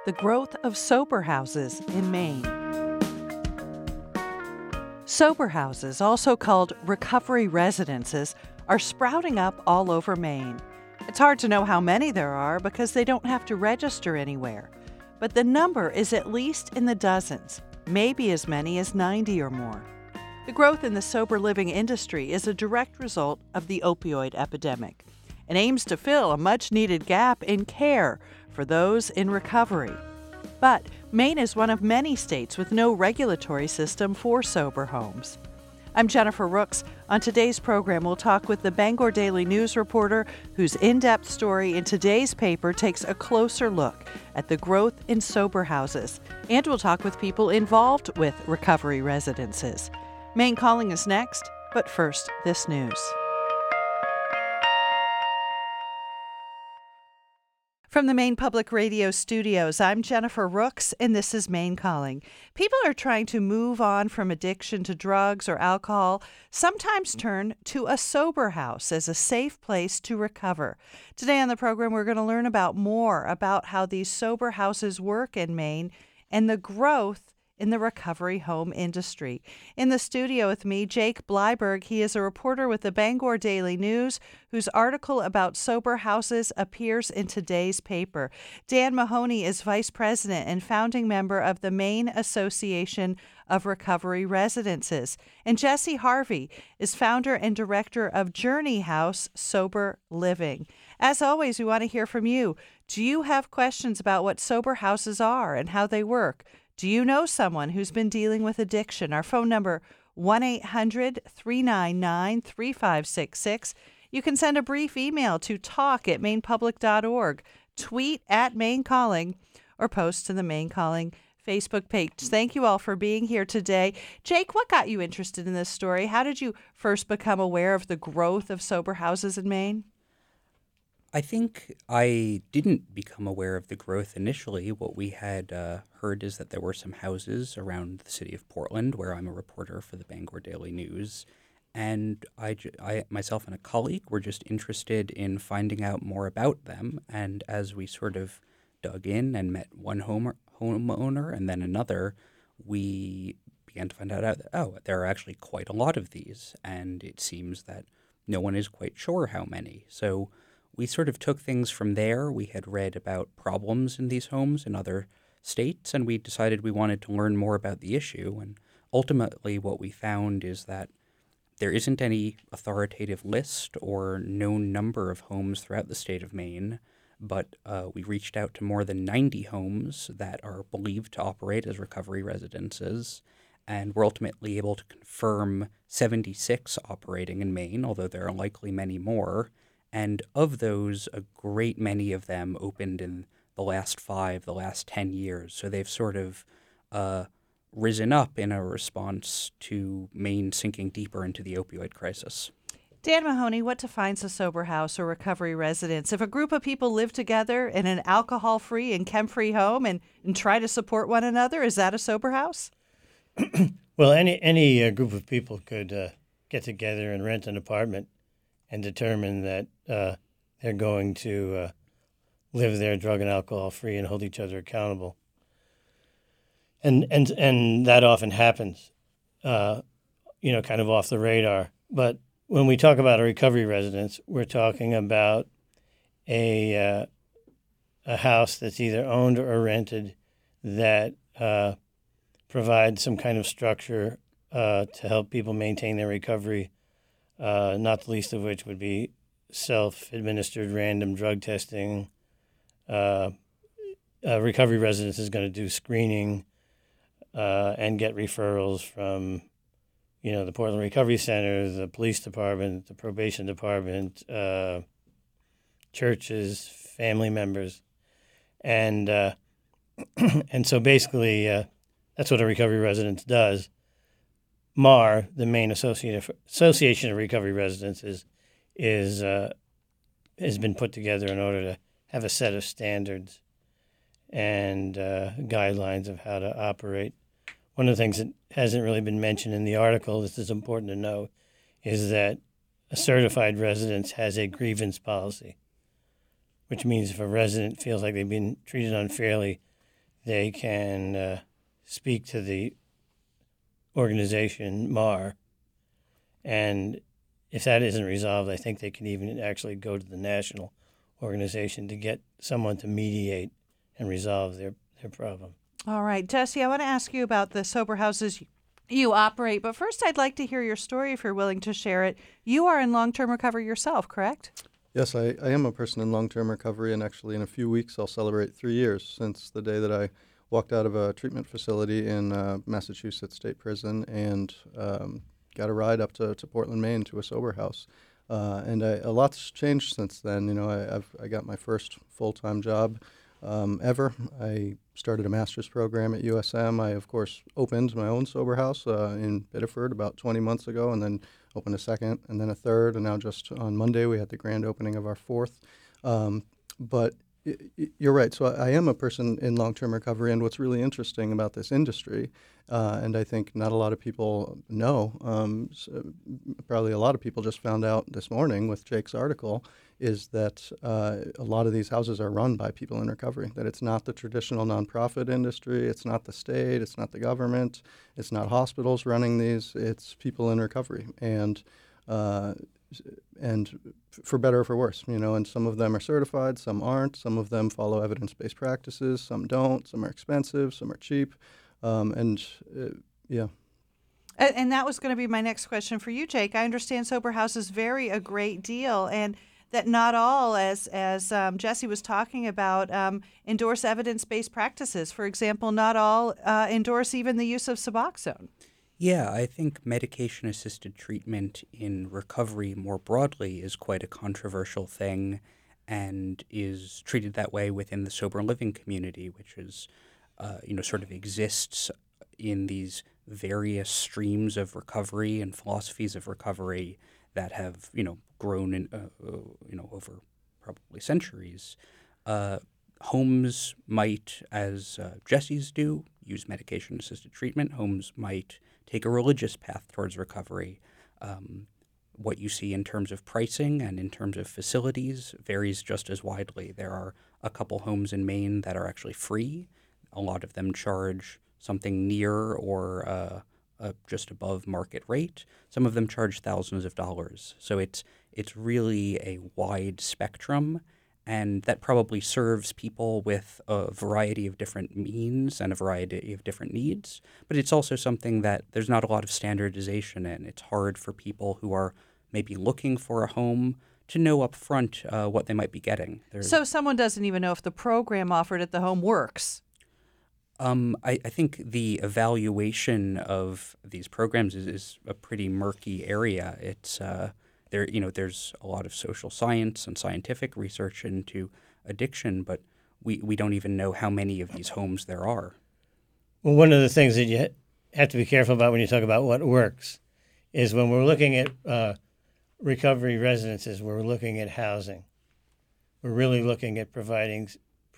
the growth of sober houses in Maine. Sober houses, also called recovery residences, are sprouting up all over Maine. It's hard to know how many there are because they don't have to register anywhere. But the number is at least in the dozens, maybe as many as 90 or more. The growth in the sober living industry is a direct result of the opioid epidemic and aims to fill a much-needed gap in care for those in recovery. But Maine is one of many states with no regulatory system for sober homes. I'm Jennifer Rooks. On today's program, we'll talk with the Bangor Daily News reporter whose in-depth story in today's paper takes a closer look at the growth in sober houses. And we'll talk with people involved with recovery residences. Maine Calling is next, but first, this news. From the Maine Public Radio studios, I'm Jennifer Rooks, and this is Maine Calling. People are trying to move on from addiction to drugs or alcohol, sometimes turn to a sober house as a safe place to recover. Today on the program, we're going to learn more about how these sober houses work in Maine and the growth in the recovery home industry. In the studio with me, Jake Bleiberg. He is a reporter with the Bangor Daily News, whose article about sober houses appears in today's paper. Dan Mahoney is vice president and founding member of the Maine Association of Recovery Residences. And Jesse Harvey is founder and director of Journey House Sober Living. As always, we want to hear from you. Do you have questions about what sober houses are and how they work? Do you know someone who's been dealing with addiction? Our phone number, 1-800-399-3566. You can send a brief email to talk@mainepublic.org, tweet at Maine Calling, or post to the Maine Calling Facebook page. Thank you all for being here today. Jake, what got you interested in this story? How did you first become aware of the growth of sober houses in Maine? I think I didn't become aware of the growth initially. What we had heard is that there were some houses around the city of Portland, where I'm a reporter for the Bangor Daily News. And I myself and a colleague were just interested in finding out more about them. And as we sort of dug in and met one homeowner and then another, we began to find out that, there are actually quite a lot of these. And it seems that no one is quite sure how many. So we sort of took things from there. We had read about problems in these homes in other states, and we decided we wanted to learn more about the issue. And ultimately what we found is that there isn't any authoritative list or known number of homes throughout the state of Maine, but we reached out to more than 90 homes that are believed to operate as recovery residences, and we're ultimately able to confirm 76 operating in Maine, although there are likely many more. And of those, a great many of them opened in the last 10 years. So they've sort of risen up in a response to Maine sinking deeper into the opioid crisis. Dan Mahoney, what defines a sober house or recovery residence? If a group of people live together in an alcohol-free and chem-free home and try to support one another, is that a sober house? Well, any group of people could get together and rent an apartment and determine that they're going to live there drug and alcohol free and hold each other accountable. And that often happens, kind of off the radar. But when we talk about a recovery residence, we're talking about a house that's either owned or rented that provides some kind of structure to help people maintain their recovery. Not the least of which would be self-administered random drug testing. Recovery residence is going to do screening and get referrals from, the Portland Recovery Center, the police department, the probation department, churches, family members, and and so basically that's what a recovery residence does. MAR, the Maine Association of Recovery Residences, has been put together in order to have a set of standards and guidelines of how to operate. One of the things that hasn't really been mentioned in the article, this is important to know, is that a certified residence has a grievance policy, which means if a resident feels like they've been treated unfairly, they can speak to the organization MAR, and if that isn't resolved, I think they can even actually go to the national organization to get someone to mediate and resolve their problem. All right, Jesse, I want to ask you about the sober houses you operate, but first I'd like to hear your story if you're willing to share it. You are in long-term recovery yourself, correct? Yes, I am a person in long-term recovery, and actually in a few weeks I'll celebrate 3 years since the day that I walked out of a treatment facility in Massachusetts State Prison and got a ride up to Portland, Maine to a sober house. And a lot's changed since then. You know, I got my first full-time job ever. I started a master's program at USM. I, of course, opened my own sober house in Biddeford about 20 months ago, and then opened a second, and then a third, and now just on Monday we had the grand opening of our fourth. But you're right. So I am a person in long-term recovery, and what's really interesting about this industry, and I think not a lot of people know, probably a lot of people just found out this morning with Jake's article, is that a lot of these houses are run by people in recovery, that it's not the traditional nonprofit industry, it's not the state, it's not the government, it's not hospitals running these, it's people in recovery. And for better or for worse, you know, and some of them are certified, some aren't, some of them follow evidence-based practices, some don't, some are expensive, some are cheap, yeah. And that was going to be my next question for you, Jake. I understand sober houses vary a great deal, and that not all, as Jesse was talking about, endorse evidence-based practices. For example, not all endorse even the use of Suboxone. Yeah, I think medication-assisted treatment in recovery more broadly is quite a controversial thing and is treated that way within the sober living community, which is, sort of exists in these various streams of recovery and philosophies of recovery that have, grown in, over probably centuries. Homes might, as Jesse's do, use medication-assisted treatment. Homes might take a religious path towards recovery. What you see in terms of pricing and in terms of facilities varies just as widely. There are a couple homes in Maine that are actually free. A lot of them charge something near or just above market rate. Some of them charge thousands of dollars. So it's really a wide spectrum, and that probably serves people with a variety of different means and a variety of different needs. But it's also something that there's not a lot of standardization in. It's hard for people who are maybe looking for a home to know up front what they might be getting. So someone doesn't even know if the program offered at the home works. I think the evaluation of these programs is a pretty murky area. It's there's a lot of social science and scientific research into addiction, but we don't even know how many of these homes there are. Well, one of the things that you have to be careful about when you talk about what works is when we're looking at recovery residences, we're looking at housing. We're really looking at providing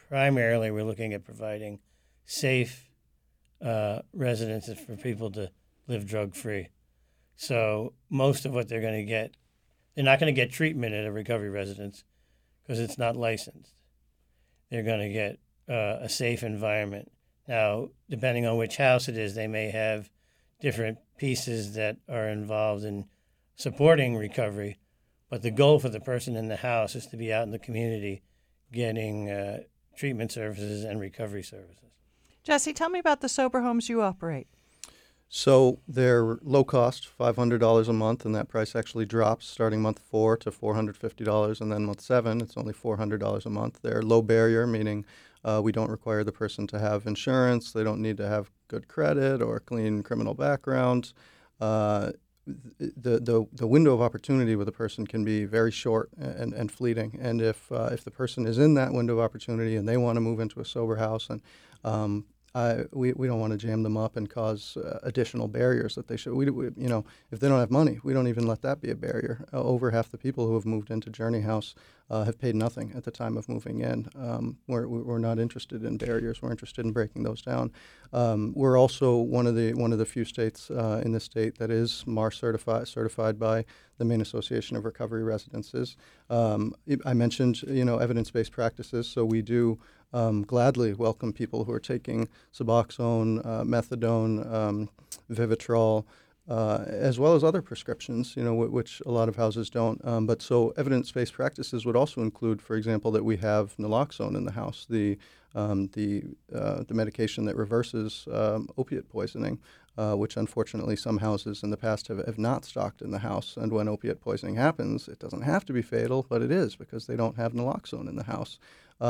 safe residences for people to live drug-free. So most of what they're going to get, they're not going to get treatment at a recovery residence because it's not licensed. They're going to get a safe environment. Now, depending on which house it is, they may have different pieces that are involved in supporting recovery, but the goal for the person in the house is to be out in the community getting treatment services and recovery services. Jesse, tell me about the sober homes you operate. So they're low cost, $500 a month, and that price actually drops starting month 4 to $450, and then month 7, it's only $400 a month. They're low barrier, meaning we don't require the person to have insurance. They don't need to have good credit or clean criminal background. The window of opportunity with a person can be very short and fleeting. And if the person is in that window of opportunity and they want to move into a sober house, and we don't want to jam them up and cause additional barriers that they should. If they don't have money, we don't even let that be a barrier. Over half the people who have moved into Journey House have paid nothing at the time of moving in. We're not interested in barriers. We're interested in breaking those down. We're also one of the few states in the state that is MAR certified by the Maine Association of Recovery Residences. I mentioned evidence-based practices, so we do gladly welcome people who are taking Suboxone, methadone, Vivitrol, as well as other prescriptions, which a lot of houses don't. But so evidence-based practices would also include, for example, that we have naloxone in the house, the medication that reverses opiate poisoning, which unfortunately some houses in the past have not stocked in the house. And when opiate poisoning happens, it doesn't have to be fatal, but it is because they don't have naloxone in the house.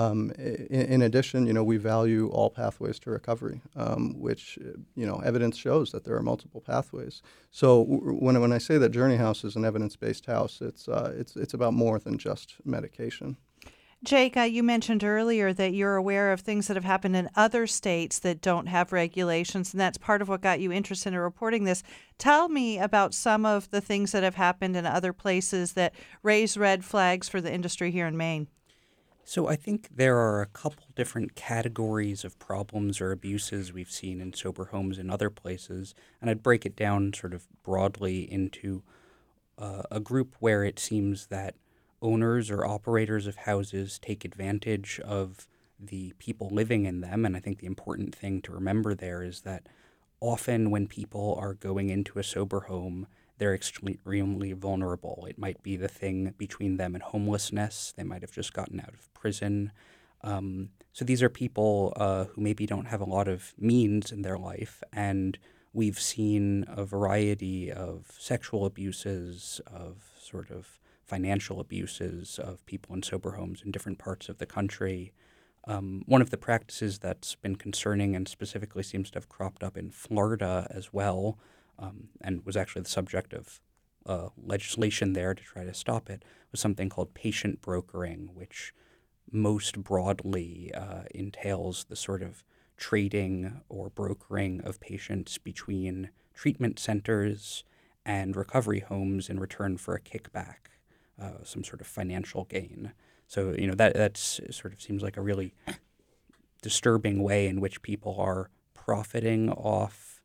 In addition, we value all pathways to recovery, which, evidence shows that there are multiple pathways. So when I say that Journey House is an evidence-based house, it's about more than just medication. Jake, you mentioned earlier that you're aware of things that have happened in other states that don't have regulations, and that's part of what got you interested in reporting this. Tell me about some of the things that have happened in other places that raise red flags for the industry here in Maine. So I think there are a couple different categories of problems or abuses we've seen in sober homes in other places, and I'd break it down sort of broadly into a group where it seems that owners or operators of houses take advantage of the people living in them. And I think the important thing to remember there is that often when people are going into a sober home, they're extremely vulnerable. It might be the thing between them and homelessness. They might have just gotten out of prison. So these are people who maybe don't have a lot of means in their life. And we've seen a variety of sexual abuses, of sort of financial abuses of people in sober homes in different parts of the country. One of the practices that's been concerning and specifically seems to have cropped up in Florida as well, and was actually the subject of legislation there to try to stop it, was something called patient brokering, which most broadly entails the sort of trading or brokering of patients between treatment centers and recovery homes in return for a kickback. Some sort of financial gain. So, that's sort of seems like a really disturbing way in which people are profiting off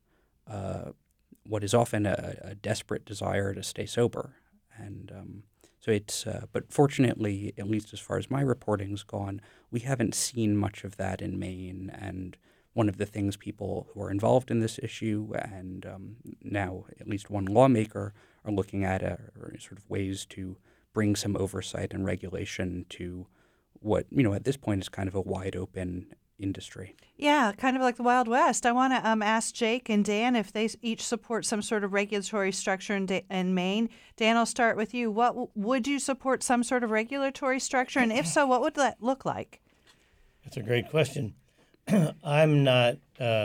what is often a desperate desire to stay sober. And so it's, but fortunately, at least as far as my reporting's gone, we haven't seen much of that in Maine. And one of the things people who are involved in this issue and now at least one lawmaker are looking at are sort of ways to bring some oversight and regulation to what, at this point is kind of a wide open industry. Yeah, kind of like the Wild West. I want to ask Jake and Dan if they each support some sort of regulatory structure in Maine. Dan, I'll start with you. What would you support some sort of regulatory structure? And if so, what would that look like? That's a great question. I'm not,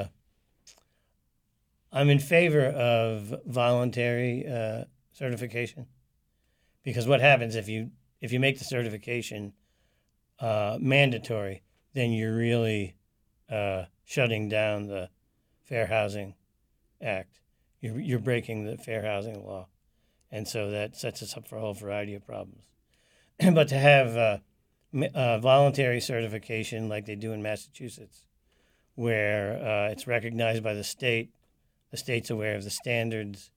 I'm in favor of voluntary certification. Because what happens if you make the certification mandatory, then you're really shutting down the Fair Housing Act. You're breaking the fair housing law, and so that sets us up for a whole variety of problems. But to have voluntary certification like they do in Massachusetts, where it's recognized by the state's aware of the standards,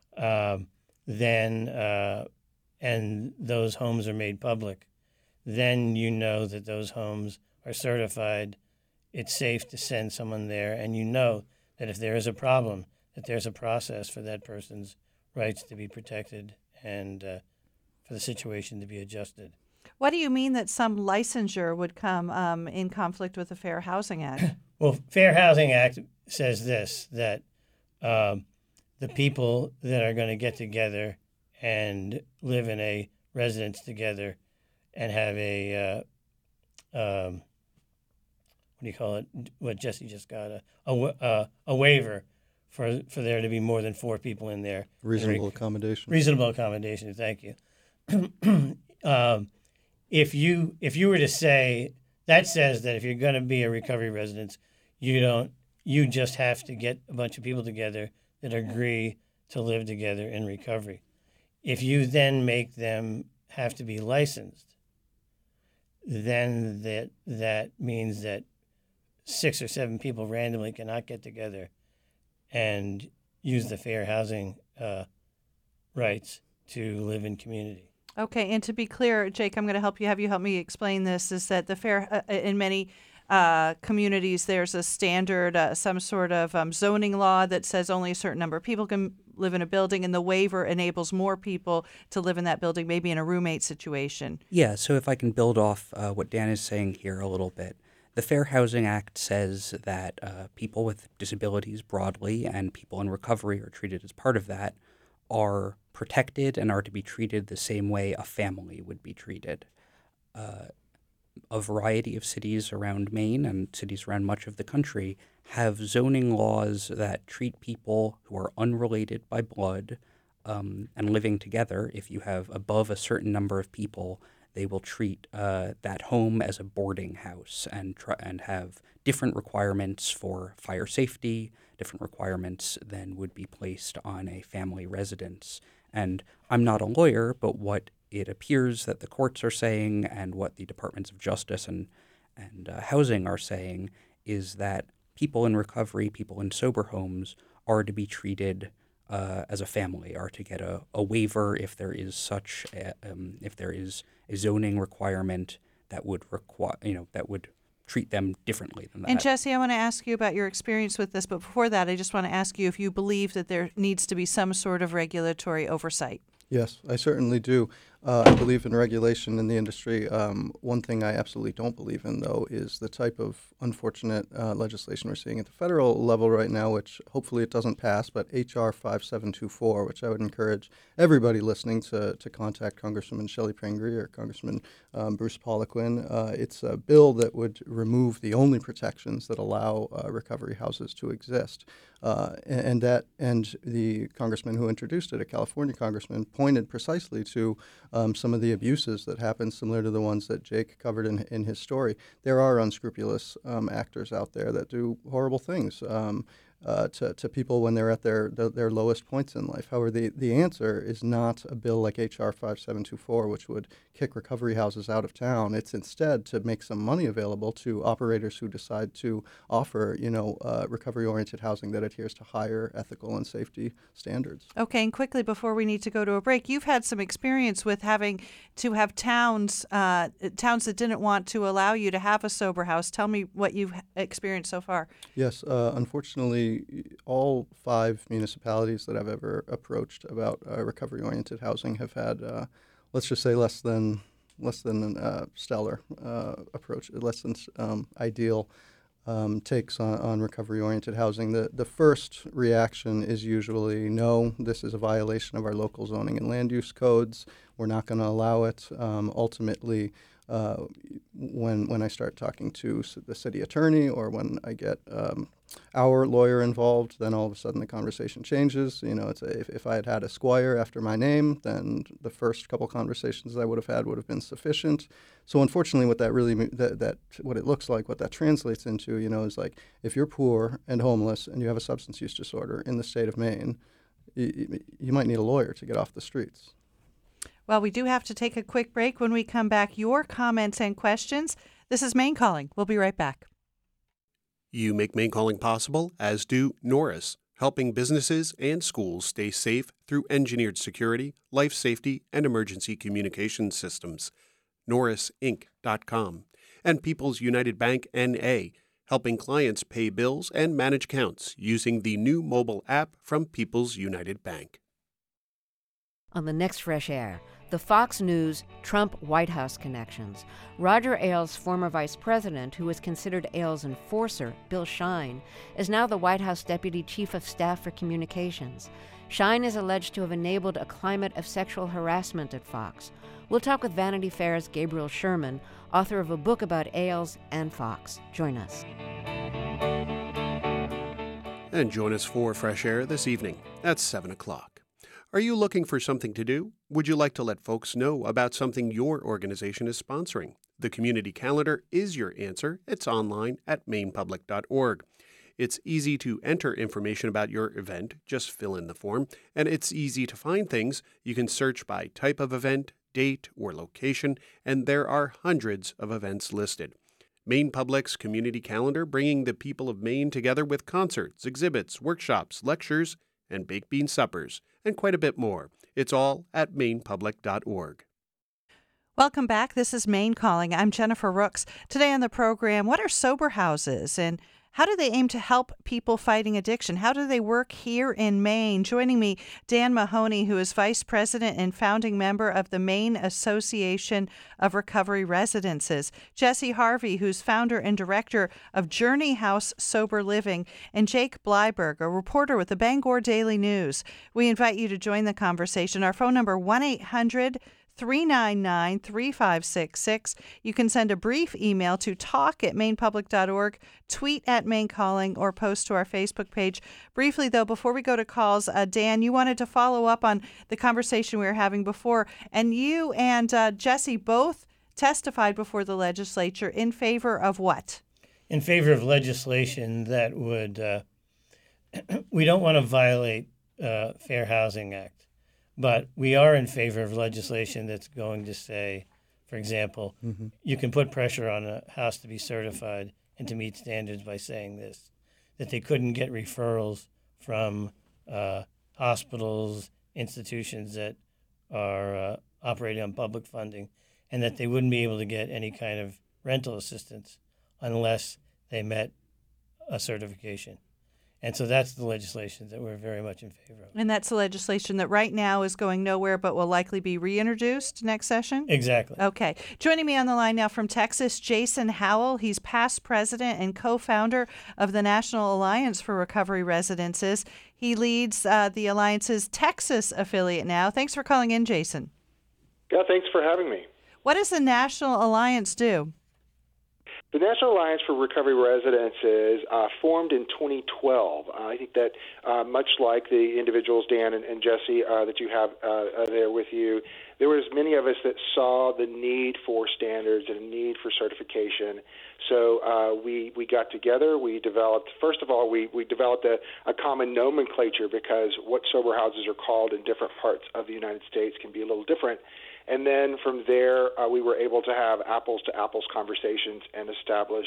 and those homes are made public, then you know that those homes are certified. It's safe to send someone there, and you know that if there is a problem, that there's a process for that person's rights to be protected and for the situation to be adjusted. What do you mean that some licensure would come in conflict with the Fair Housing Act? Well, Fair Housing Act says this, that the people that are going to get together and live in a residence together and have a, what do you call it, what Jesse just got, a waiver for there to be more than 4 people in there. Reasonable accommodation. Reasonable accommodation, thank you. If you were to say, that says that if you're going to be a recovery residence, you just have to get a bunch of people together that agree to live together in recovery. If you then make them have to be licensed, then that means that 6 or 7 people randomly cannot get together and use the fair housing rights to live in community. Okay, and to be clear, Jake, I'm going to have you help me explain this, is that the fair, in many communities, there's a standard, some sort of zoning law that says only a certain number of people can live in a building, and the waiver enables more people to live in that building, maybe in a roommate situation. Yeah, so if I can build off what Dan is saying here a little bit. The Fair Housing Act says that people with disabilities broadly and people in recovery are treated as part of that, are protected and are to be treated the same way a family would be treated. A variety of cities around Maine and cities around much of the country have zoning laws that treat people who are unrelated by blood and living together. If you have above a certain number of people, they will treat that home as a boarding house and have different requirements for fire safety, different requirements than would be placed on a family residence. And I'm not a lawyer, but what it appears that the courts are saying and what the Departments of Justice and Housing are saying is that people in recovery, people in sober homes are to be treated as a family, are to get a waiver if there is if there is a zoning requirement that would that would treat them differently than that. And Jesse, I want to ask you about your experience with this, but before that, I just want to ask you if you believe that there needs to be some sort of regulatory oversight. Yes, I certainly do. I believe in regulation in the industry. One thing I absolutely don't believe in, though, is the type of unfortunate legislation we're seeing at the federal level right now, which hopefully it doesn't pass, but H.R. 5724, which I would encourage everybody listening to contact Congresswoman Shelley Pingree or Congressman Bruce Poliquin. It's a bill that would remove the only protections that allow recovery houses to exist. And the congressman who introduced it, a California congressman, pointed precisely to some of the abuses that happen similar to the ones that Jake covered in his story. There are unscrupulous actors out there that do horrible things to people when they're at their lowest points in life. However, the answer is not a bill like H.R. 5724, which would kick recovery houses out of town. It's instead to make some money available to operators who decide to offer, recovery-oriented housing that adheres to higher ethical and safety standards. Okay, and quickly before we need to go to a break, you've had some experience with having to have towns that didn't want to allow you to have a sober house. Tell me what you've experienced so far. Yes, unfortunately, all 5 municipalities that I've ever approached about recovery-oriented housing have had, let's just say, less than stellar approach, less than ideal takes on recovery-oriented housing. The first reaction is usually, no, this is a violation of our local zoning and land use codes. We're not going to allow it. Ultimately, when I start talking to the city attorney or when I get our lawyer involved, then all of a sudden the conversation changes. If I had had a Squire after my name, then the first couple conversations I would have had would have been sufficient. So unfortunately, what that really what it looks like, what that translates into, is like if you're poor and homeless and you have a substance use disorder in the state of Maine, you might need a lawyer to get off the streets. Well, we do have to take a quick break. When we come back, your comments and questions. This is Maine Calling. We'll be right back. You make Maine Calling possible, as do Norris, helping businesses and schools stay safe through engineered security, life safety, and emergency communication systems. NorrisInc.com. And People's United Bank N.A., helping clients pay bills and manage accounts using the new mobile app from People's United Bank. On the next Fresh Air, the Fox News Trump White House connections. Roger Ailes' former vice president, who was considered Ailes' enforcer, Bill Shine, is now the White House Deputy Chief of Staff for Communications. Shine is alleged to have enabled a climate of sexual harassment at Fox. We'll talk with Vanity Fair's Gabriel Sherman, author of a book about Ailes and Fox. Join us. And join us for Fresh Air this evening at 7 o'clock. Are you looking for something to do? Would you like to let folks know about something your organization is sponsoring? The Community Calendar is your answer. It's online at mainepublic.org. It's easy to enter information about your event. Just fill in the form. And it's easy to find things. You can search by type of event, date, or location, and there are hundreds of events listed. Maine Public's Community Calendar, bringing the people of Maine together with concerts, exhibits, workshops, lectures, and baked bean suppers, and quite a bit more. It's all at mainepublic.org. Welcome back. This is Maine Calling. I'm Jennifer Rooks. Today on the program, what are sober houses and how do they aim to help people fighting addiction? How do they work here in Maine? Joining me, Dan Mahoney, who is Vice President and founding member of the Maine Association of Recovery Residences. Jesse Harvey, who's founder and director of Journey House Sober Living. And Jake Bleiberg, a reporter with the Bangor Daily News. We invite you to join the conversation. Our phone number, 1-800-399-3566. You can send a brief email to talk@mainepublic.org, tweet at Maine Calling, or post to our Facebook page. Briefly, though, before we go to calls, Dan, you wanted to follow up on the conversation we were having before, and you and Jesse both testified before the legislature in favor of what? In favor of legislation that would, we don't want to violate Fair Housing Act. But we are in favor of legislation that's going to say, for example, you can put pressure on a house to be certified and to meet standards by saying this, that they couldn't get referrals from hospitals, institutions that are operating on public funding, and that they wouldn't be able to get any kind of rental assistance unless they met a certification. And so that's the legislation that we're very much in favor of. And that's the legislation that right now is going nowhere but will likely be reintroduced next session? Exactly. Okay. Joining me on the line now from Texas, Jason Howell. He's past president and co-founder of the National Alliance for Recovery Residences. He leads the Alliance's Texas affiliate now. Thanks for calling in, Jason. Yeah, thanks for having me. What does the National Alliance do? The National Alliance for Recovery Residences formed in 2012. I think that much like the individuals, Dan and Jesse, that you have there with you, there was many of us that saw the need for standards and a need for certification. So we got together. We developed, first of all, we developed a common nomenclature because what sober houses are called in different parts of the United States can be a little different. And then from there, we were able to have apples-to-apples conversations and establish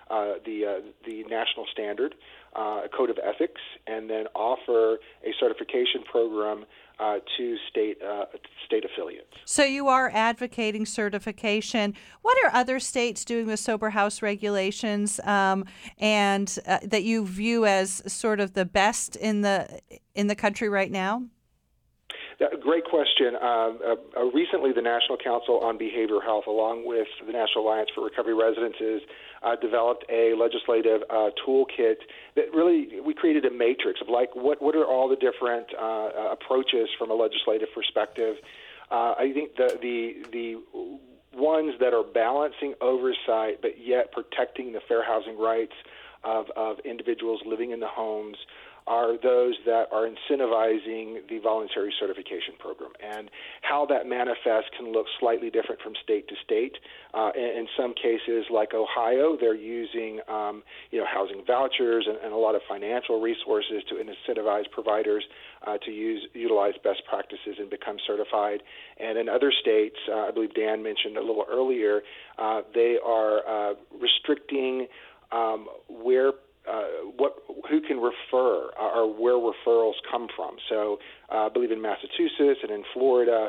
the national standard, a code of ethics, and then offer a certification program to state affiliates. So you are advocating certification. What are other states doing with sober house regulations, and that you view as sort of the best in the country right now? Great question. Recently, the National Council on Behavioral Health, along with the National Alliance for Recovery Residences, developed a legislative toolkit that really, we created a matrix of like what are all the different approaches from a legislative perspective. I think the ones that are balancing oversight but yet protecting the fair housing rights of individuals living in the homes are those that are incentivizing the voluntary certification program. And how that manifests can look slightly different from state to state. In some cases, like Ohio, they're using housing vouchers and a lot of financial resources to incentivize providers to utilize best practices and become certified. And in other states, I believe Dan mentioned a little earlier, they are restricting who can refer or where referrals come from. So I believe in Massachusetts and in Florida,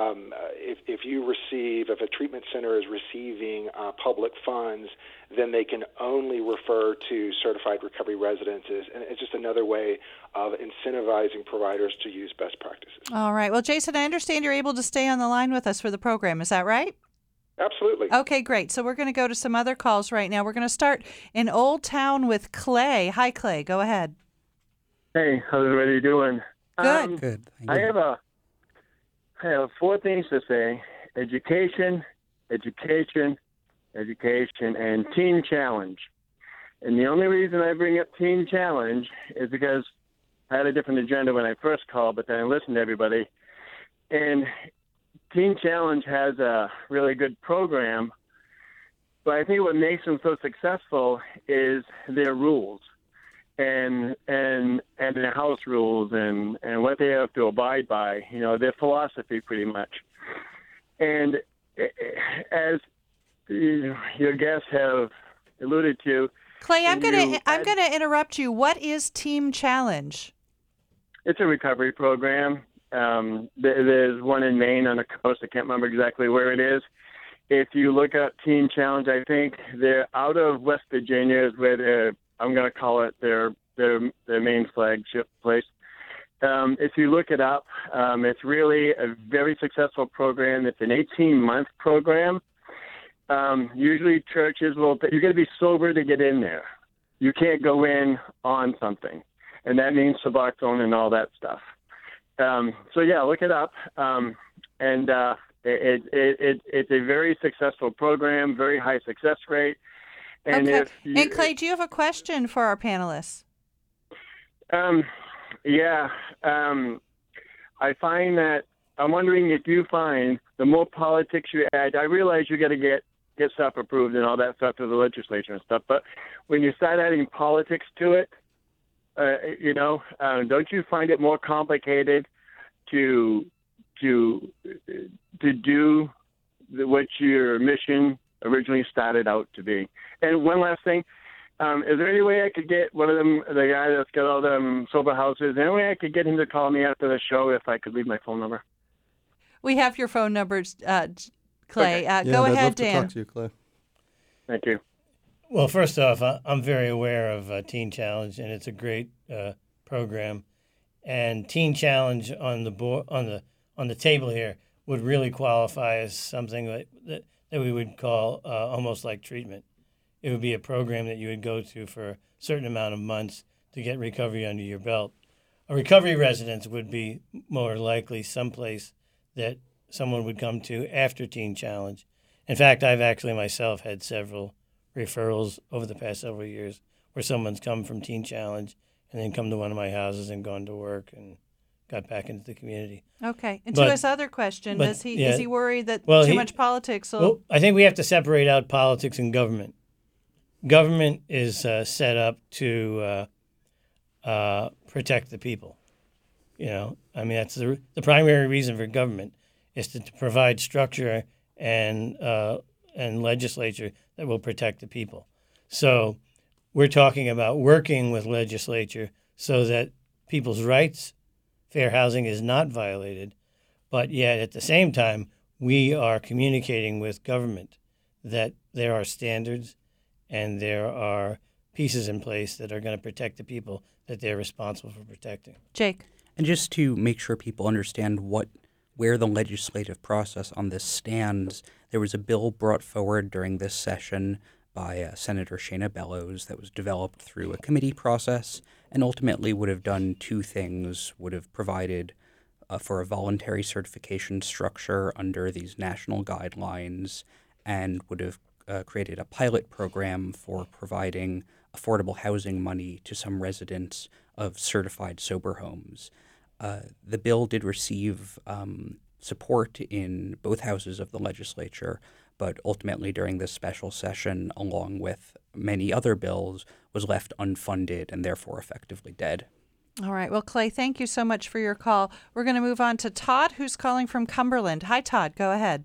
if a treatment center is receiving public funds, then they can only refer to certified recovery residences. And it's just another way of incentivizing providers to use best practices. All right. Well, Jason, I understand you're able to stay on the line with us for the program. Is that right? Absolutely. Okay, great. So we're going to go to some other calls right now. We're going to start in Old Town with Clay. Hi, Clay. Go ahead. Hey, how's everybody doing? Good. Good. Thank I you. have four things to say: education, education, education, and Teen Challenge. And the only reason I bring up Teen Challenge is because I had a different agenda when I first called, but then I listened to everybody. And Teen Challenge has a really good program, but I think what makes them so successful is their rules and their house rules and what they have to abide by, their philosophy pretty much. And as your guests have alluded to, Clay, I'm going to interrupt you. What is Teen Challenge? It's a recovery program. There's one in Maine on the coast. I can't remember exactly where it is. if you look at Teen Challenge, I think they're out of West Virginia is where I'm going to call it their main flagship place. If you look it up, it's really a very successful program. It's an 18-month program. Usually churches you got to be sober to get in there. You can't go in on something, and that means Suboxone and all that stuff. So yeah, look it up. It's a very successful program, very high success rate. And okay. And Clay, do you have a question for our panelists? I find that I'm wondering if you find the more politics you add, I realize you got to get stuff approved and all that stuff through the legislature and stuff, but when you start adding politics to it, don't you find it more complicated to do what your mission originally started out to be? And one last thing, is there any way I could get one of them, the guy that's got all them sober houses, any way I could get him to call me after the show if I could leave my phone number? We have your phone numbers, Clay. Okay. Go ahead, I'd love Dan. to talk to you, Clay. Thank you. Well, first off, I'm very aware of Teen Challenge, and it's a great program. And Teen Challenge on the table here would really qualify as something that we would call almost like treatment. It would be a program that you would go to for a certain amount of months to get recovery under your belt. A recovery residence would be more likely someplace that someone would come to after Teen Challenge. In fact, I've actually myself had several referrals over the past several years where someone's come from Teen Challenge and then come to one of my houses and gone to work and got back into the community. Okay. And to his other question, is he worried that too much politics will... Well, I think we have to separate out politics and government. Government is set up to protect the people. That's the primary reason for government is to provide structure and legislature that will protect the people. So we're talking about working with legislature so that people's rights, fair housing is not violated, but yet at the same time, we are communicating with government that there are standards and there are pieces in place that are going to protect the people that they're responsible for protecting. Jake. And just to make sure people understand where the legislative process on this stands, there was a bill brought forward during this session by Senator Shana Bellows that was developed through a committee process and ultimately would have done two things, would have provided for a voluntary certification structure under these national guidelines and would have created a pilot program for providing affordable housing money to some residents of certified sober homes. The bill did receive support in both houses of the legislature, but ultimately during this special session, along with many other bills, was left unfunded and therefore effectively dead. All right. Well, Clay, thank you so much for your call. We're going to move on to Todd, who's calling from Cumberland. Hi, Todd. Go ahead.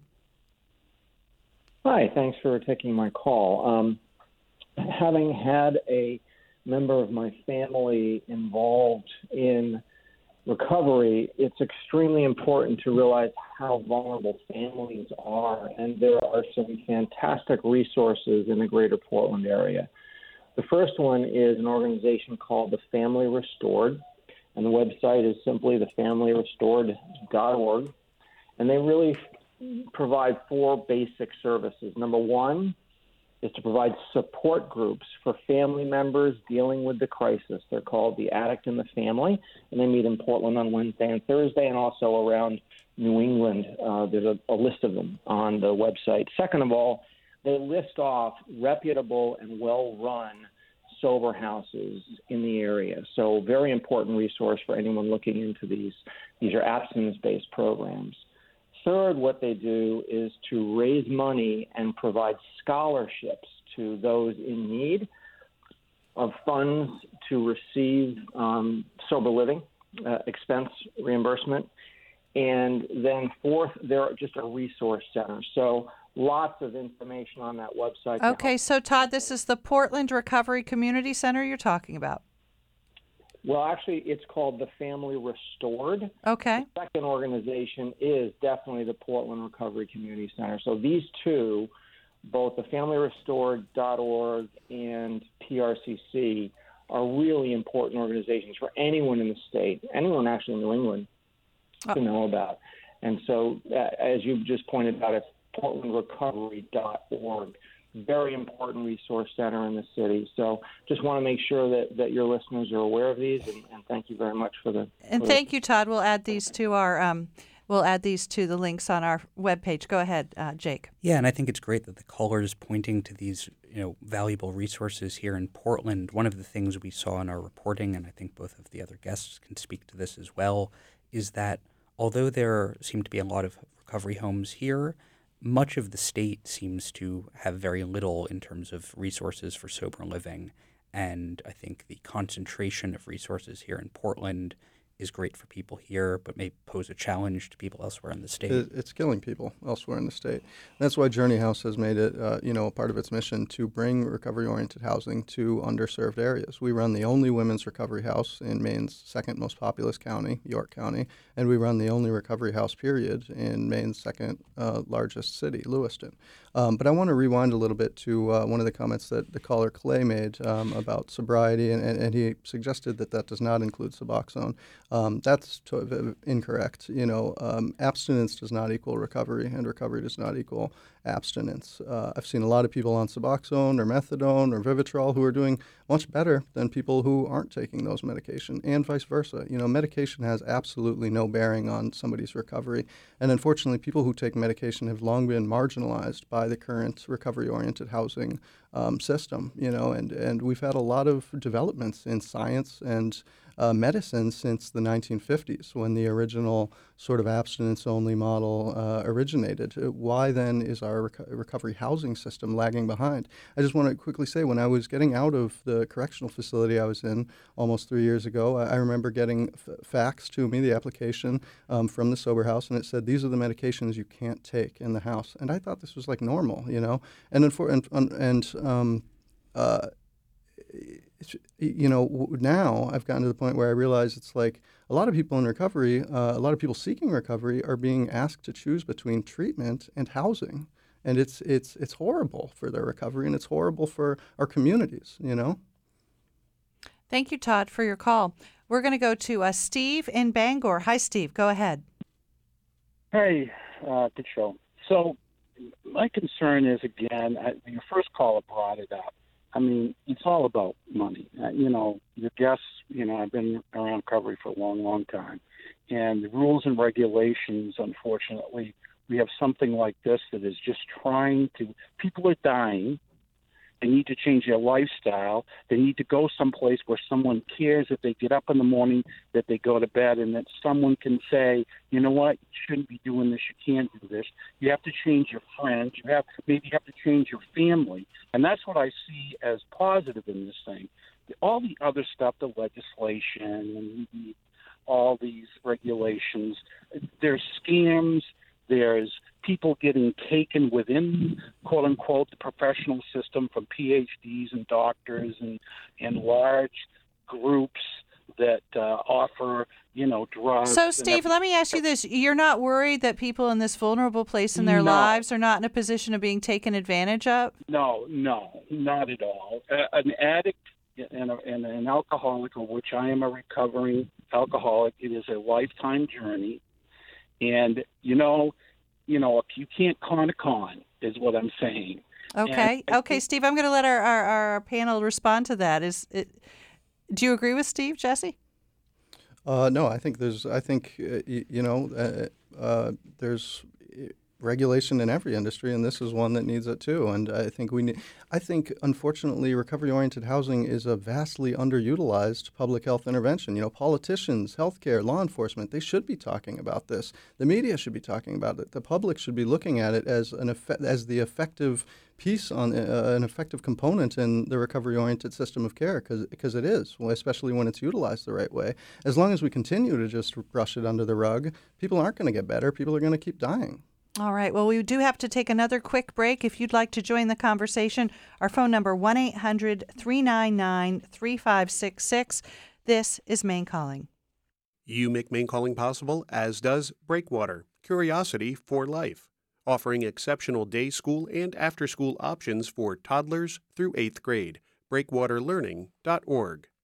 Hi. Thanks for taking my call. Having had a member of my family involved in recovery, it's extremely important to realize how vulnerable families are, and there are some fantastic resources in the greater Portland area. The first one is an organization called The Family Restored, and the website is simply thefamilyrestored.org, and they really provide four basic services. Number one is to provide support groups for family members dealing with the crisis. They're called The Addict in the Family, and they meet in Portland on Wednesday and Thursday and also around New England. There's a list of them on the website. Second of all, they list off reputable and well-run sober houses in the area. So very important resource for anyone looking into these. These are abstinence-based programs. Third, what they do is to raise money and provide scholarships to those in need of funds to receive sober living expense reimbursement. And then fourth, they're just a resource center. So lots of information on that website. Okay, so Todd, this is the Portland Recovery Community Center you're talking about. Well, actually, it's called the Family Restored. Okay. The second organization is definitely the Portland Recovery Community Center. So these two, both the FamilyRestored.org and PRCC, are really important organizations for anyone in the state, anyone actually in New England, to know about. And so, as you just pointed out, it's PortlandRecovery.org. Very important resource center in the city. So just want to make sure that your listeners are aware of these, and thank you very much for the. And thank you, Todd. We'll add these to the links on our webpage. Go ahead, Jake. Yeah, and I think it's great that the caller is pointing to these, valuable resources here in Portland. One of the things we saw in our reporting, and I think both of the other guests can speak to this as well, is that although there seem to be a lot of recovery homes here, much of the state seems to have very little in terms of resources for sober living. And I think the concentration of resources here in Portland is great for people here, but may pose a challenge to people elsewhere in the state. It's killing people elsewhere in the state. That's why Journey House has made it, a part of its mission to bring recovery-oriented housing to underserved areas. We run the only women's recovery house in Maine's second most populous county, York County, and we run the only recovery house, period, in Maine's second largest city, Lewiston. But I want to rewind a little bit to one of the comments that the caller Clay made about sobriety, and he suggested that does not include Suboxone. That's incorrect. Abstinence does not equal recovery, and recovery does not equal abstinence. I've seen a lot of people on Suboxone or methadone or Vivitrol who are doing much better than people who aren't taking those medication, and vice versa. Medication has absolutely no bearing on somebody's recovery, and unfortunately, people who take medication have long been marginalized by the current recovery-oriented housing system. And we've had a lot of developments in science and medicine since the 1950s, when the original sort of abstinence-only model originated. Why then is our recovery housing system lagging behind? I just want to quickly say, when I was getting out of the correctional facility I was in almost 3 years ago, I remember getting faxed to me the application from the sober house, and it said, these are the medications you can't take in the house. And I thought this was like normal, now I've gotten to the point where I realize it's like a lot of people in recovery, a lot of people seeking recovery are being asked to choose between treatment and housing. And it's horrible for their recovery, and it's horrible for our communities, Thank you, Todd, for your call. We're going to go to Steve in Bangor. Hi, Steve. Go ahead. Hey, good show. So my concern is, again, your first caller brought it up. I mean, it's all about money. Your guests, I've been around recovery for a long, long time. And the rules and regulations, unfortunately, we have something like this that is just people are dying. They need to change their lifestyle. They need to go someplace where someone cares that they get up in the morning, that they go to bed, and that someone can say, you know what, you shouldn't be doing this, you can't do this. You have to change your friends. Maybe you have to change your family. And that's what I see as positive in this thing. All the other stuff, the legislation and all these regulations, there's scams. There's people getting taken within, quote unquote, the professional system from PhDs and doctors and large groups that offer, drugs. So, Steve, let me ask you this. You're not worried that people in this vulnerable place in their lives are not in a position of being taken advantage of? No, not at all. An addict and an alcoholic, of which I am a recovering alcoholic, it is a lifetime journey. And, you can't con a con, is what I'm saying. Okay. Okay, Steve, I'm going to let our panel respond to that. Do you agree with Steve, Jesse? No, I think there's regulation in every industry, and this is one that needs it too. And I think unfortunately, recovery-oriented housing is a vastly underutilized public health intervention. Politicians, healthcare, law enforcement, they should be talking about this. The media should be talking about it. The public should be looking at it as the effective piece on an effective component in the recovery-oriented system of care, because it is, especially when it's utilized the right way. As long as we continue to just brush it under the rug, people aren't going to get better. People are going to keep dying. All right. Well, we do have to take another quick break. If you'd like to join the conversation, our phone number 1-800-399-3566. This is Maine Calling. You make Maine Calling possible, as does Breakwater, Curiosity for Life, offering exceptional day school and after-school options for toddlers through 8th grade. breakwaterlearning.org.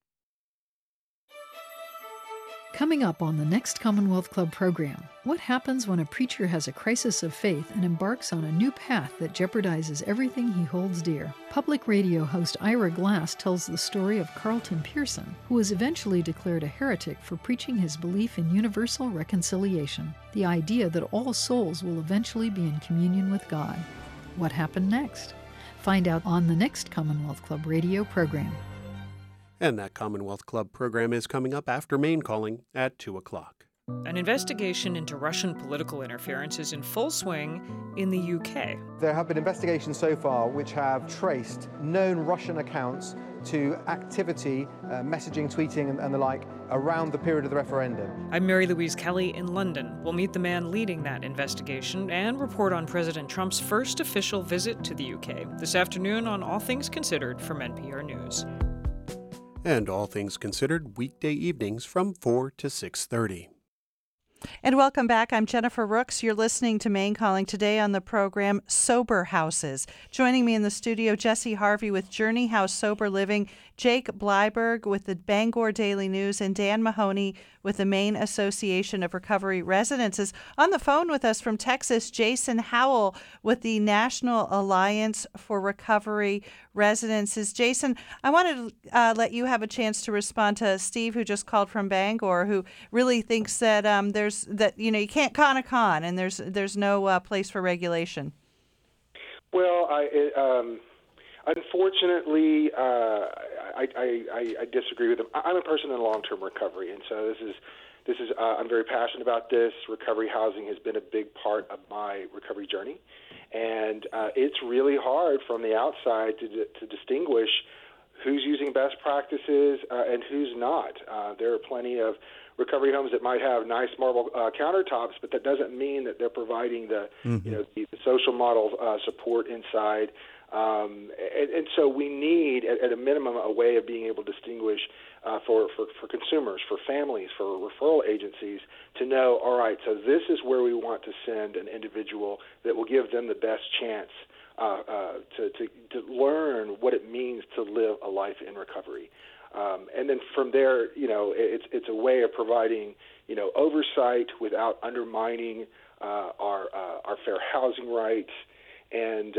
Coming up on the next Commonwealth Club program, what happens when a preacher has a crisis of faith and embarks on a new path that jeopardizes everything he holds dear? Public radio host Ira Glass tells the story of Carlton Pearson, who was eventually declared a heretic for preaching his belief in universal reconciliation, the idea that all souls will eventually be in communion with God. What happened next? Find out on the next Commonwealth Club radio program. And that Commonwealth Club program is coming up after Maine Calling at 2 o'clock. An investigation into Russian political interference is in full swing in the UK. There have been investigations so far which have traced known Russian accounts to activity, messaging, tweeting and the like around the period of the referendum. I'm Mary Louise Kelly in London. We'll meet the man leading that investigation and report on President Trump's first official visit to the UK this afternoon on All Things Considered from NPR News. And All Things Considered, weekday evenings from 4 to 6:30. And welcome back. I'm Jennifer Rooks. You're listening to Maine Calling today on the program Sober Houses. Joining me in the studio, Jesse Harvey with Journey House Sober Living, Jake Bleiberg with the Bangor Daily News, and Dan Mahoney with the Maine Association of Recovery Residences. On the phone with us from Texas, Jason Howell with the National Alliance for Recovery Residences. Jason, I wanted to let you have a chance to respond to Steve, who just called from Bangor, who really thinks that you can't con a con, and there's no place for regulation. Well, unfortunately, I disagree with him. I'm a person in long-term recovery, and so this is I'm very passionate about this. Recovery housing has been a big part of my recovery journey, and it's really hard from the outside to distinguish who's using best practices and who's not. There are plenty of recovery homes that might have nice marble countertops, but that doesn't mean that they're providing the social model support inside. And so we need, at a minimum, a way of being able to distinguish for consumers, for families, for referral agencies to know, all right, so this is where we want to send an individual that will give them the best chance to learn what it means to live a life in recovery. And then from there, it's a way of providing, oversight without undermining our fair housing rights. And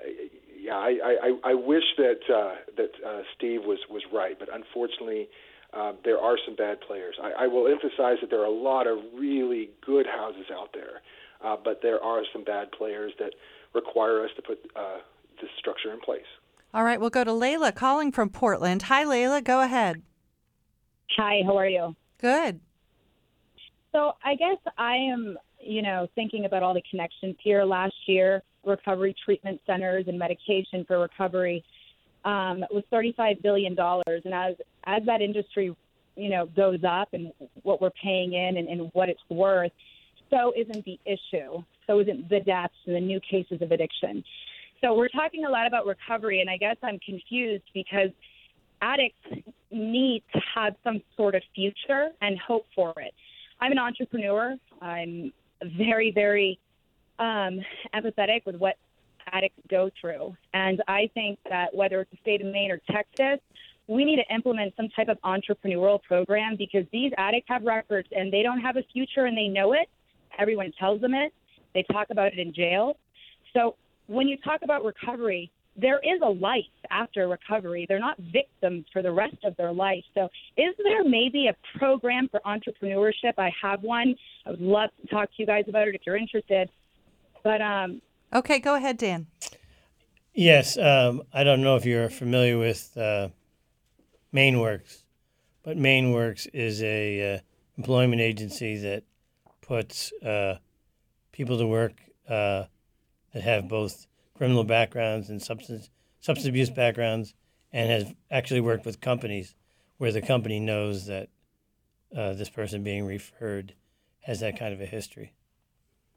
I wish that Steve was right, but unfortunately, there are some bad players. I will emphasize that there are a lot of really good houses out there, but there are some bad players that require us to put this structure in place. All right, we'll go to Layla calling from Portland. Hi, Layla. Go ahead. Hi, how are you? Good. So I guess I am, thinking about all the connections here. Last year, recovery treatment centers and medication for recovery was $35 billion. And as that industry, goes up and what we're paying in and what it's worth, so isn't the issue. So isn't the deaths and the new cases of addiction. So we're talking a lot about recovery, and I guess I'm confused because addicts need to have some sort of future and hope for it. I'm an entrepreneur. I'm very, very empathetic with what addicts go through. And I think that whether it's the state of Maine or Texas, we need to implement some type of entrepreneurial program because these addicts have records and they don't have a future and they know it. Everyone tells them it. They talk about it in jail. So when you talk about recovery, there is a life after recovery. They're not victims for the rest of their life. So is there maybe a program for entrepreneurship? I have one. I would love to talk to you guys about it if you're interested. But okay, go ahead, Dan. Yes, I don't know if you're familiar with MaineWorks, but MaineWorks is a employment agency that puts people to work that have both criminal backgrounds and substance abuse backgrounds, and has actually worked with companies where the company knows that this person being referred has that kind of a history.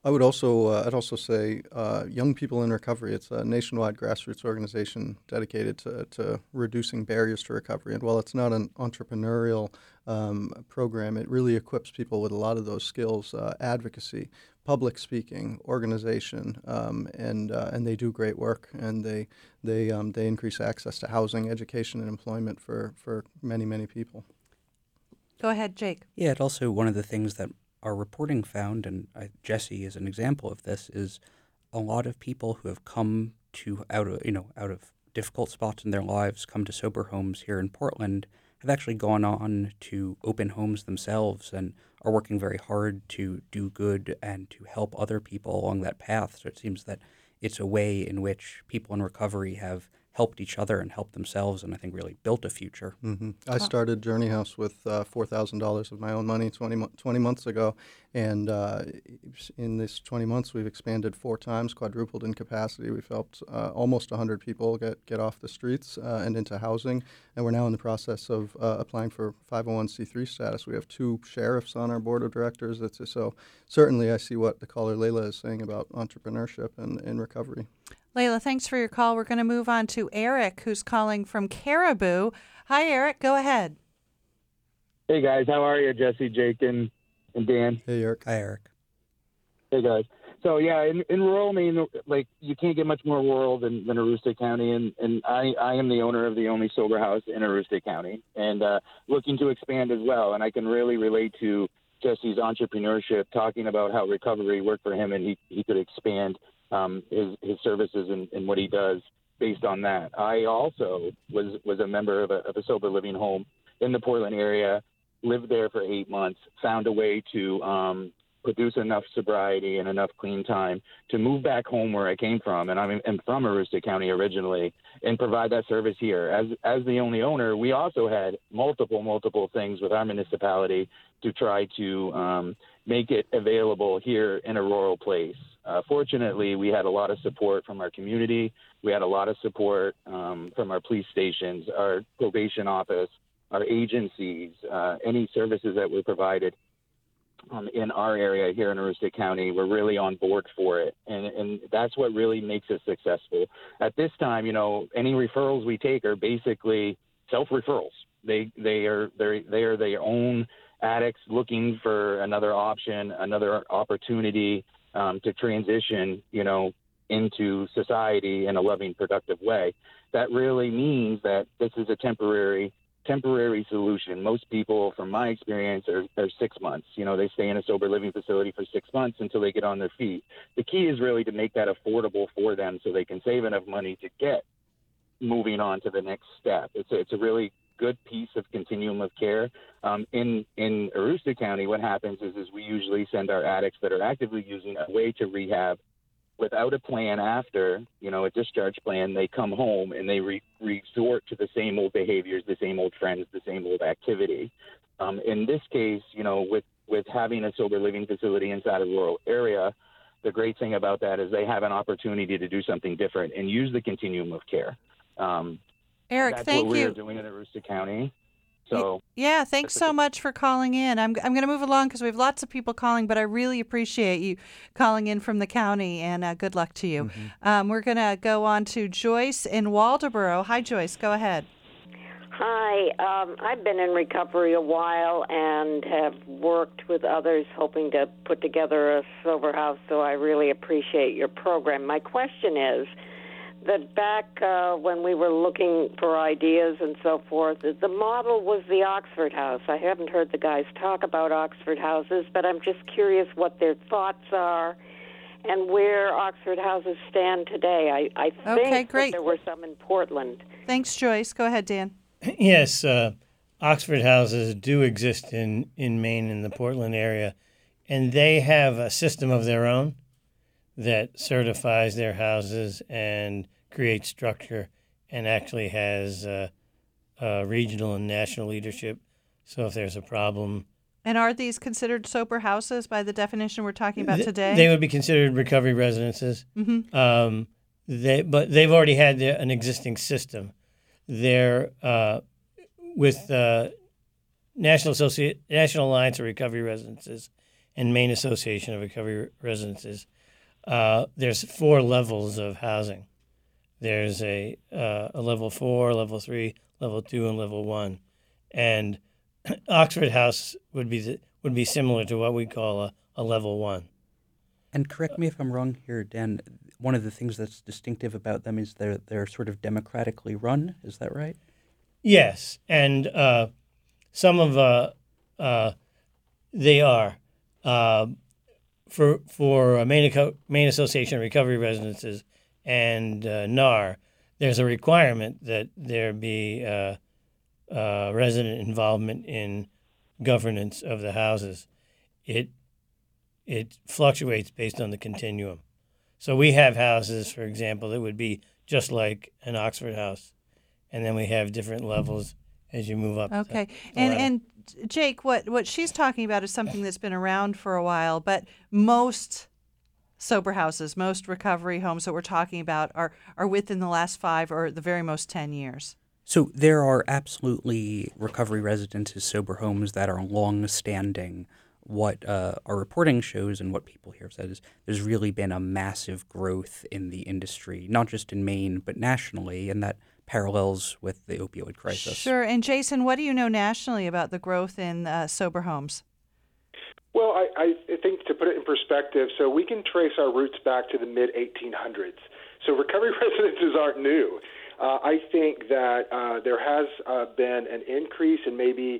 I'd also say Young People in Recovery. It's a nationwide grassroots organization dedicated to reducing barriers to recovery. And while it's not an entrepreneurial program, it really equips people with a lot of those skills: advocacy, public speaking, organization, and they do great work. And they increase access to housing, education, and employment for many people. Go ahead, Jake. Yeah, and also one of the things that our reporting found, and Jesse is an example of this, is a lot of people who have come to out of difficult spots in their lives, come to sober homes here in Portland, have actually gone on to open homes themselves and are working very hard to do good and to help other people along that path. So it seems that it's a way in which people in recovery have helped each other and helped themselves, and I think really built a future. Mm-hmm. I started Journey House with $4,000 of my own money 20 months ago, and in this 20 months we've expanded 4 times, quadrupled in capacity. We've helped almost 100 people get off the streets and into housing, and we're now in the process of applying for 501c3 status. We have 2 sheriffs on our board of directors. So certainly I see what the caller Layla is saying about entrepreneurship and recovery. Layla, thanks for your call. We're going to move on to Eric, who's calling from Caribou. Hi, Eric. Go ahead. Hey, guys. How are you, Jesse, Jake, and Dan? Hey, Eric. Hi, Eric. Hey, guys. So, yeah, in rural Maine, like, you can't get much more rural than Aroostook County, and I am the owner of the only sober house in Aroostook County, and looking to expand as well. And I can really relate to Jesse's entrepreneurship, talking about how recovery worked for him, and he could expand his services and what he does based on that. I also was a member of a sober living home in the Portland area, lived there for 8 months, found a way to produce enough sobriety and enough clean time to move back home where I came from, and I'm from Aroostook County originally, and provide that service here. As the only owner, we also had multiple things with our municipality to try to make it available here in a rural place. Fortunately, we had a lot of support from our community. We had a lot of support from our police stations, our probation office, our agencies, any services that were provided in our area here in Aroostook County. We're really on board for it, and that's what really makes us successful. At this time, any referrals we take are basically self-referrals. They are their own addicts looking for another option, another opportunity to transition, into society in a loving, productive way. That really means that this is a temporary solution. Most people, from my experience, are 6 months. They stay in a sober living facility for 6 months until they get on their feet. The key is really to make that affordable for them so they can save enough money to get moving on to the next step. It's a really good piece of continuum of care. In Aroostook County, what happens is we usually send our addicts that are actively using away to rehab without a plan after, a discharge plan. They come home and they resort to the same old behaviors, the same old friends, the same old activity. In this case, with having a sober living facility inside a rural area, the great thing about that is they have an opportunity to do something different and use the continuum of care. Eric, thank you. That's what we're doing in Aroostook County. So yeah, thanks so much for calling in. I'm going to move along because we have lots of people calling, but I really appreciate you calling in from the county, and good luck to you. Mm-hmm. We're going to go on to Joyce in Waldoboro. Hi, Joyce. Go ahead. Hi. I've been in recovery a while and have worked with others hoping to put together a sober house, so I really appreciate your program. My question is, that back when we were looking for ideas and so forth, the model was the Oxford House. I haven't heard the guys talk about Oxford houses, but I'm just curious what their thoughts are and where Oxford houses stand today. I think that there were some in Portland. Thanks, Joyce. Go ahead, Dan. Yes, Oxford houses do exist in Maine, in the Portland area, and they have a system of their own that certifies their houses and creates structure and actually has regional and national leadership. So if there's a problem. And are these considered sober houses by the definition we're talking about today? They would be considered recovery residences. Mm-hmm. But they've already had an existing system. They're with National Alliance of Recovery Residences and Maine Association of Recovery Residences, there's 4 levels of housing. There's a level 4, level 3, level 2, and level 1. And Oxford House would be similar to what we call a level 1. And correct me if I'm wrong here, Dan, one of the things that's distinctive about them is they're sort of democratically run. Is that right? Yes, and some of they are. For Maine Association of Recovery Residences and NAR, there's a requirement that there be resident involvement in governance of the houses. It fluctuates based on the continuum. So we have houses, for example, that would be just like an Oxford house, and then we have different levels as you move up. Okay, and Jake, what she's talking about is something that's been around for a while, but most sober houses, most recovery homes that we're talking about are within the last 5 or the very most 10 years. So there are absolutely recovery residences, sober homes that are long-standing. What our reporting shows and what people here have said is there's really been a massive growth in the industry, not just in Maine, but nationally, and that parallels with the opioid crisis. Sure. And Jason, what do you know nationally about the growth in sober homes? Well, I think to put it in perspective, so we can trace our roots back to the mid-1800s. So recovery residences aren't new. I think that there has been an increase in maybe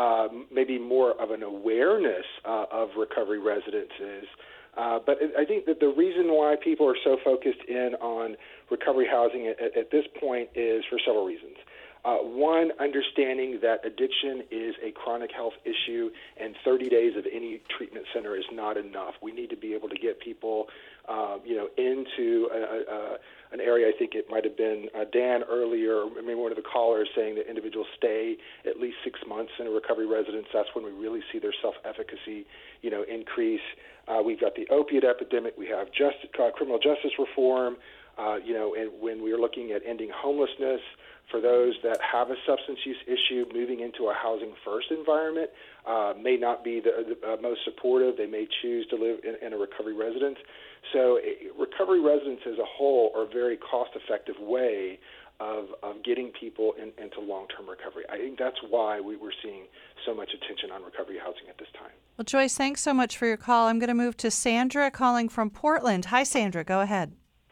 more of an awareness of recovery residences. But I think that the reason why people are so focused in on recovery housing at this point is for several reasons. One, understanding that addiction is a chronic health issue, and 30 days of any treatment center is not enough. We need to be able to get people, into an area. I think it might have been Dan earlier, or maybe one of the callers saying that individuals stay at least 6 months in a recovery residence. That's when we really see their self-efficacy, increase. We've got the opiate epidemic. We have criminal justice reform. And when we are looking at ending homelessness, for those that have a substance use issue, moving into a housing-first environment may not be the most supportive. They may choose to live in a recovery residence. So recovery residents as a whole are a very cost-effective way of getting people into long-term recovery. I think that's why we were seeing so much attention on recovery housing at this time. Well, Joyce, thanks so much for your call. I'm going to move to Sandra calling from Portland. Hi, Sandra. Go ahead.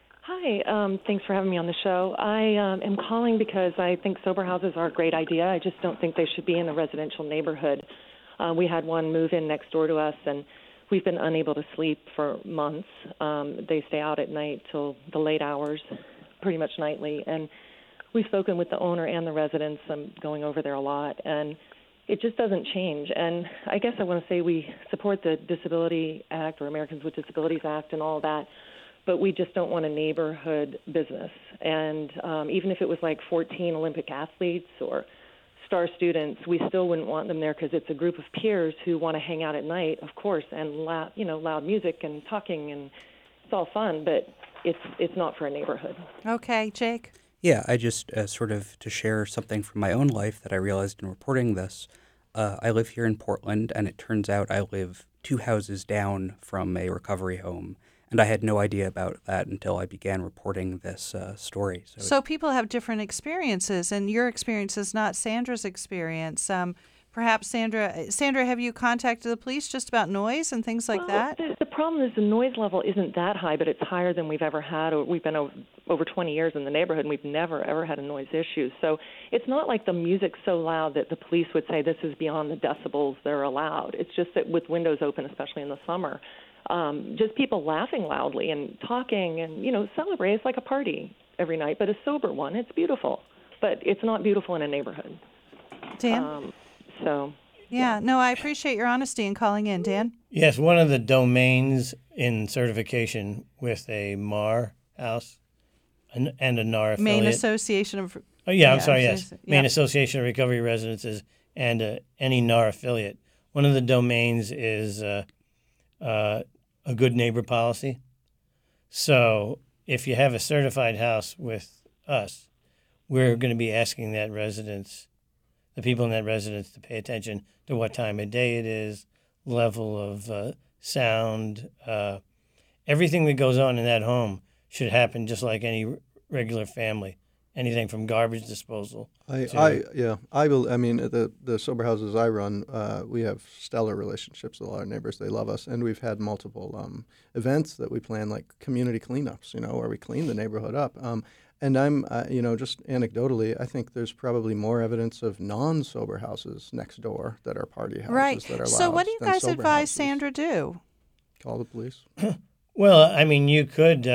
Hi, thanks for having me on the show. I am calling because I think sober houses are a great idea. I just don't think they should be in a residential neighborhood. We had one move in next door to us, and we've been unable to sleep for months. They stay out at night till the late hours, pretty much nightly. And we've spoken with the owner and the residents. I'm going over there a lot, and it just doesn't change. And I guess I want to say we support the Disability Act or Americans with Disabilities Act and all that, but we just don't want a neighborhood business. And even if it was like 14 Olympic athletes or star students, we still wouldn't want them there because it's a group of peers who want to hang out at night, of course, and loud music and talking, and it's all fun, but it's not for a neighborhood. Okay, Jake? Yeah, I just sort of to share something from my own life that I realized in reporting this. I live here in Portland, and it turns out I live 2 houses down from a recovery home. And I had no idea about that until I began reporting this story. So people have different experiences, and your experience is not Sandra's experience. Perhaps, Sandra, have you contacted the police just about noise and things like that? The problem is the noise level isn't that high, but it's higher than we've ever had. We've been over 20 years in the neighborhood, and we've never, ever had a noise issue. So it's not like the music's so loud that the police would say this is beyond the decibels they're allowed. It's just that with windows open, especially in the summer, just people laughing loudly and talking and, celebrate. It's like a party every night, but a sober one. It's beautiful, but it's not beautiful in a neighborhood. Dan? Yeah, no, I appreciate your honesty in calling in. Dan? Yes, one of the domains in certification with a MAR house and a NAR affiliate. Maine Association of... Oh, yeah, I'm sorry, yes. Maine Association of Recovery Residences and any NAR affiliate. One of the domains is a good neighbor policy. So if you have a certified house with us, we're going to be asking that residence, the people in that residence, to pay attention to what time of day it is, level of sound, everything that goes on in that home should happen just like any regular family. Anything from garbage disposal. I mean, the sober houses I run, we have stellar relationships with all our neighbors. They love us, and we've had multiple events that we plan, like community cleanups, where we clean the neighborhood up. And I'm, just anecdotally, I think there's probably more evidence of non-sober houses next door that are party houses right. that are loud. So what do you guys advise houses. Sandra do? Call the police. Well, I mean, you could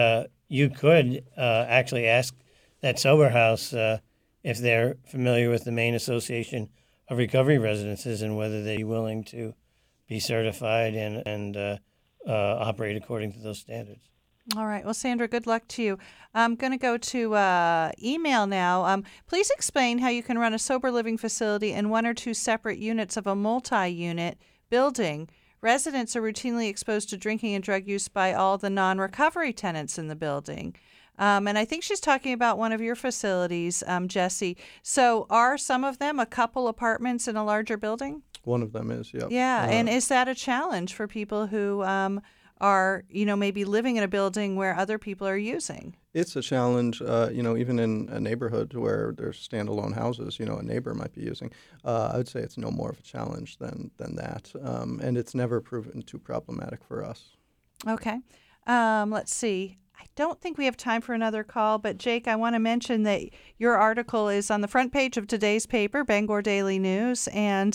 actually ask that sober house if they're familiar with the Maine Association of Recovery Residences and whether they're willing to be certified and operate according to those standards. All right. Well, Sandra, good luck to you. I'm going to go to email now. Please explain how you can run a sober living facility in one or two separate units of a multi-unit building. Residents are routinely exposed to drinking and drug use by all the non-recovery tenants in the building. And I think she's talking about one of your facilities, Jesse. So are some of them a couple apartments in a larger building? One of them is, yeah. Yeah, and is that a challenge for people who are, maybe living in a building where other people are using? It's a challenge, even in a neighborhood where there's standalone houses, a neighbor might be using. I would say it's no more of a challenge than that. And it's never proven too problematic for us. Okay. Let's see. I don't think we have time for another call, but Jake, I want to mention that your article is on the front page of today's paper, Bangor Daily News, and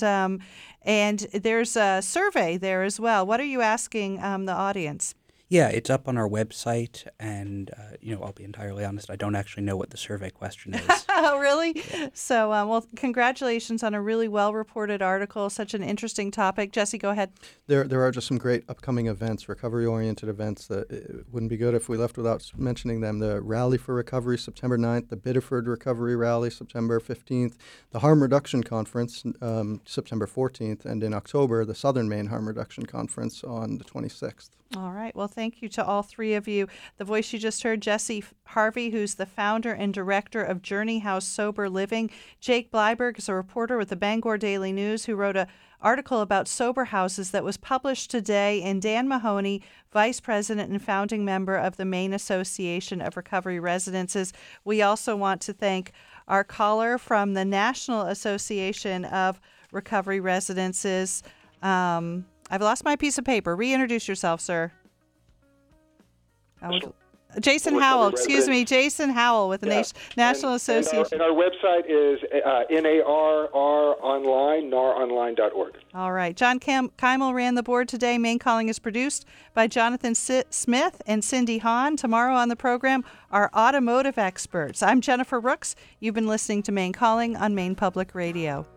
there's a survey there as well. What are you asking the audience? Yeah, it's up on our website, and, I'll be entirely honest, I don't actually know what the survey question is. Oh, really? Yeah. So, well, congratulations on a really well-reported article, such an interesting topic. Jesse, go ahead. There are just some great upcoming events, recovery-oriented events that it wouldn't be good if we left without mentioning them. The Rally for Recovery, September 9th, the Biddeford Recovery Rally, September 15th, the Harm Reduction Conference, September 14th, and in October, the Southern Maine Harm Reduction Conference on the 26th. All right. Well, thank you to all three of you. The voice you just heard, Jesse Harvey, who's the founder and director of Journey House Sober Living. Jake Bleiberg is a reporter with the Bangor Daily News who wrote an article about sober houses that was published today. And Dan Mahoney, vice president and founding member of the Maine Association of Recovery Residences. We also want to thank our caller from the National Association of Recovery Residences. I've lost my piece of paper. Reintroduce yourself, sir. Jason Howell. Excuse me, Jason Howell with the National Association. And our website is naronline.org. All right. John Keimel ran the board today. Maine Calling is produced by Jonathan Smith and Cindy Hahn. Tomorrow on the program, our automotive experts. I'm Jennifer Rooks. You've been listening to Maine Calling on Maine Public Radio.